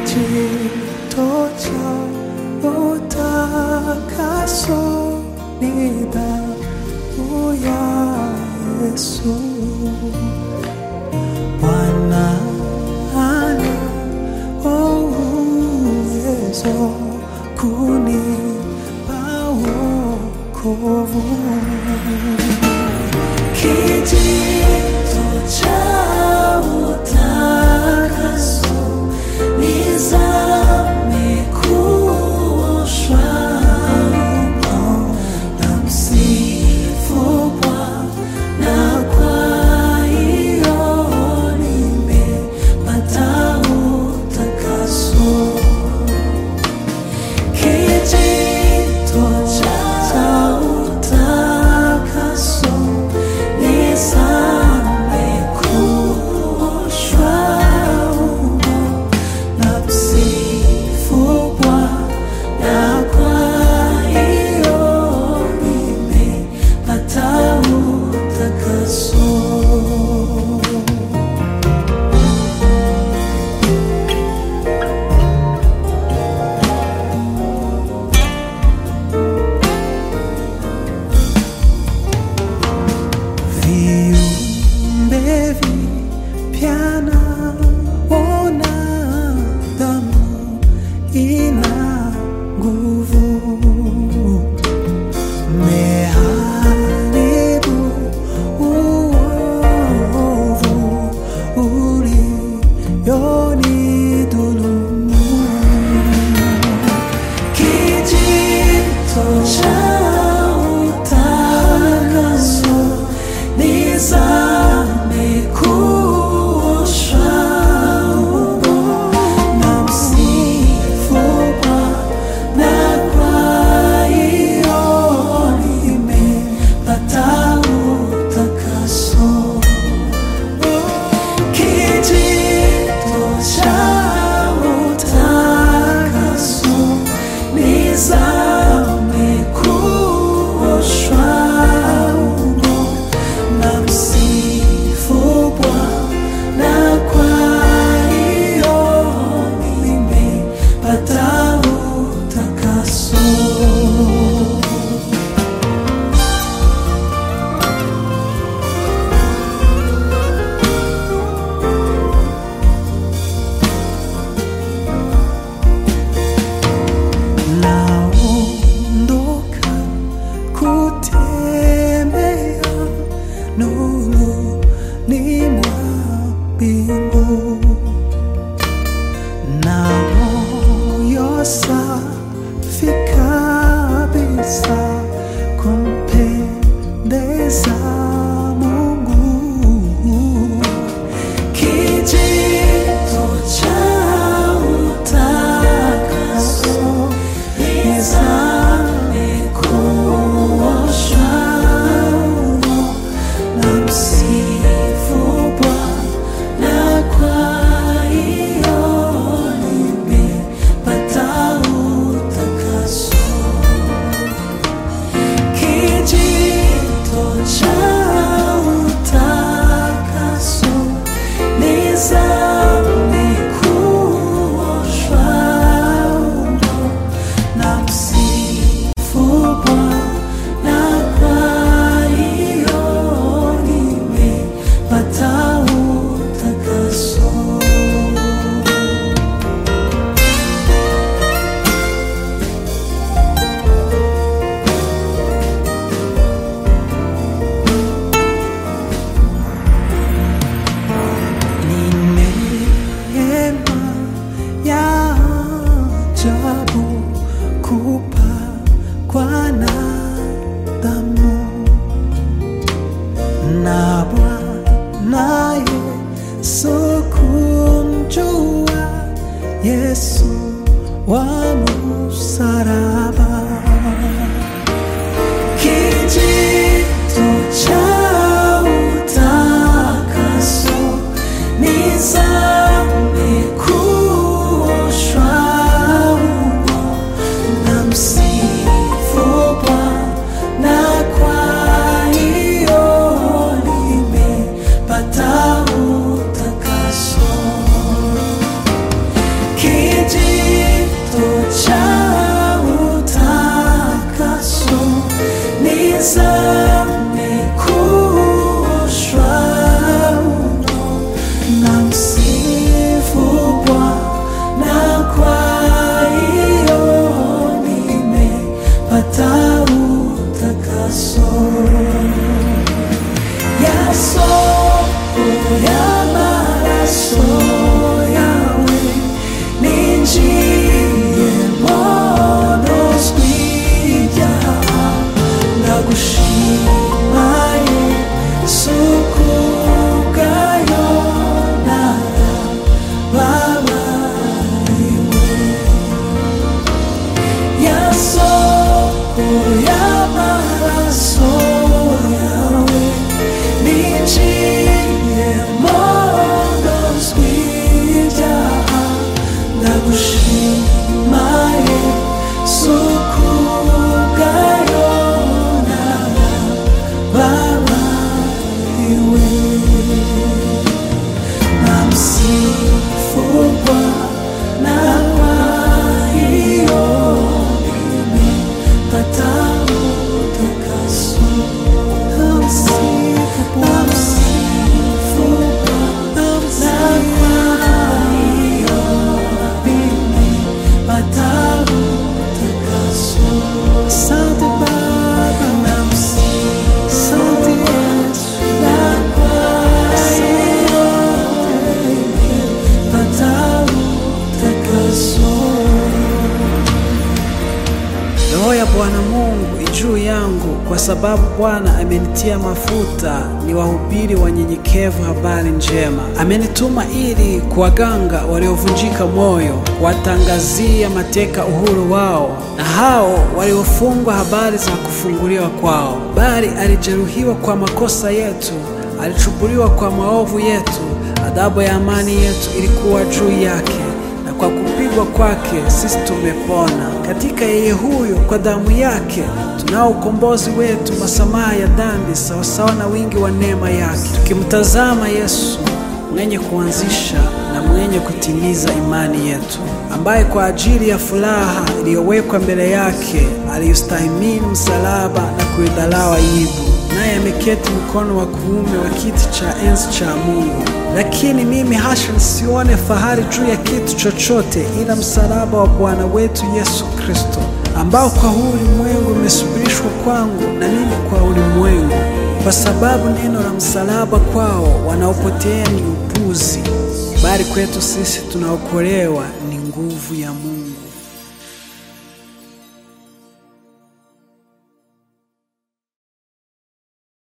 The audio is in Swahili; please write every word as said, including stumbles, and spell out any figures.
kijito cha utakaso ni damu ya Yesu. Bwana ana uwezo kunipa wokovu. Kijito cha utakaso nizame kuoshwa humo na msifu Bwana, kwa hiyo nimepata utakaso. Kijito cha utakaso nizame kuoshwa humo na msifu Bwana, kwa hiyo nimepata utakaso. Viumbe vipya naona damu ina nguvu, meharibu uovu ulionidhulumu. Kijito cha utakaso nizame kuoshwa humo na msifu Bwana, kwa hiyo nimepata utakaso. Kijito cha utakaso nizame kuoshwa humo na msifu Bwana, kwa hiyo nimepata utakaso. Naondoka kutembea nuruni mwa mbingu, na moyo safi kabisa kumpendeza Mungu. Kijito cha utakaso nizame kuoshwa humo na msifu Bwana, kwa hiyo nimepata utakaso. Kijito cha utakaso nizame kuoshwa humo na msifu Bwana, kwa hiyo nimepata utakaso. Ni neema ya ajabu kupakwa na damu, na Bwana Yesu kumjua Yesu wa msalaba. Kijito cha utakaso nizame kuoshwa humo na msifu Bwana, kwa hiyo nimepata utakaso. Kijito ninjiye mono swijyaha ndagushima Yesu kubwayo narababariwe yasohoye amaraso yawe ninjiye mono swijyaha ndagushima Yesu kubwayo narababariwe namsifu Bwana kwa hiyo nimepata utakaso. Namsifu Bwana kwa hiyo nimepata utakaso. Asante Baba, asante Yesu, na kwa hiyo nimepata utakaso. Roho ya Bwana Mungu juu yangu, kwa sababu Bwana amenitia mafuta ni wahubiri wanyenyekevu habari njema. Amenituma ili kuwaganga waliovunjika moyo, kuwatangazia mateka uhuru wao, na hao waliofungwa habari za kufunguliwa kwao. Bali alijeruhiwa kwa makosa yetu, alichubuliwa kwa maovu yetu, adhabu ya amani yetu ilikuwa juu yake, na kwa kupigwa kwake sisi tumepona. Katika yeye huyo, kwa damu yake tunao ukombozi wetu, masamaha ya dhambi sawasawa na wingi wa neema yake, tukimtazama Yesu mwenye kuanzisha na mwenye kutimiza imani yetu, ambaye kwa ajili ya furaha iliyowekwa mbele yake aliyostahimili msalaba na kuidharau aibu, naye ameketi mkono wa kuume wa kiti cha enzi cha Mungu. Lakini mimi hasha nisione fahari juu ya kitu chochote ila msalaba wa Bwana wetu Yesu Kristo, ambao kwa huu ulimwengu umesubirishwa kwangu na mimi kwa ulimwengu, kwa sababu neno la msalaba kwao wanaopotea ni upuzi, bali kwetu sisi tunaokolewa ni nguvu ya Mungu.